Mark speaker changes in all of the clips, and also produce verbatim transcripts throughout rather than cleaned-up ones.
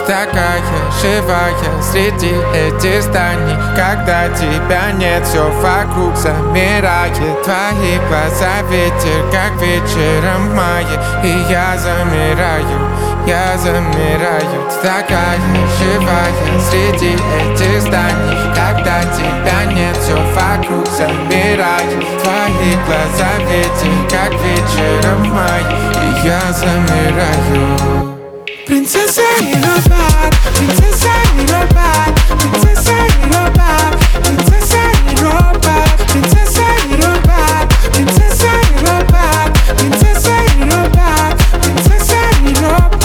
Speaker 1: такая живая среди этих зданий. Когда тебя нет, все вокруг замирает. Твои глаза ветер, как вечером в мае. И я замираю, я замираю. Такая живая среди этих зданий. Когда тебя нет, все вокруг замирает. Твои глаза ветер, как вечером в мае. И я замираю.
Speaker 2: Принцесса и робот, принцесса и робот, принцесса и робот, принцесса и робот, принцесса и робот, принцесса и робот, принцесса и робот, принцесса и робот.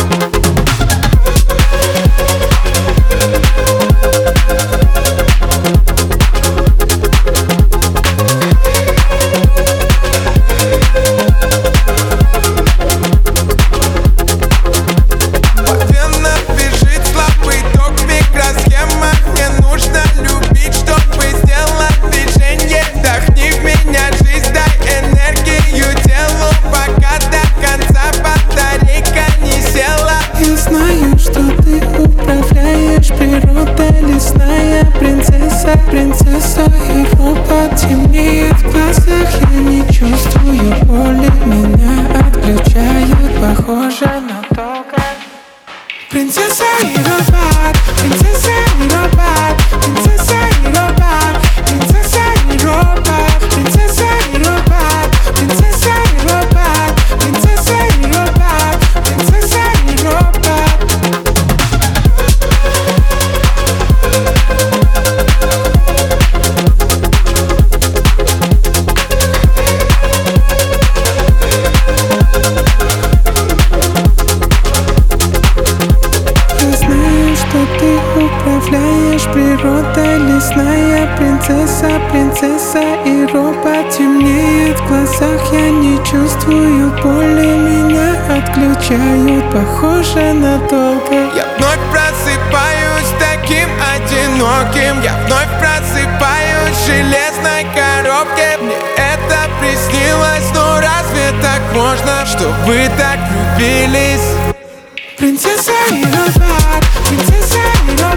Speaker 2: Природа лесная, принцесса, принцесса и робот. Темнеет в глазах, я не чувствую боли. Меня отключают, похоже на долго. Принцесса и робот, принцесса и робот, принцесса и робот, принцесса и робот, принцесса и робот, принцесса и робот, принцесса и робот, принцесса и робот. Управляешь, природа лесная, принцесса, принцесса и робот. Темнеет в глазах, я не чувствую боли. Меня отключают, похоже на долго.
Speaker 1: Я вновь просыпаюсь таким одиноким. Я вновь просыпаюсь в железной коробке. Мне это приснилось, но разве так можно, чтобы так влюбились?
Speaker 2: Принцесса и робот, принцесса и робот.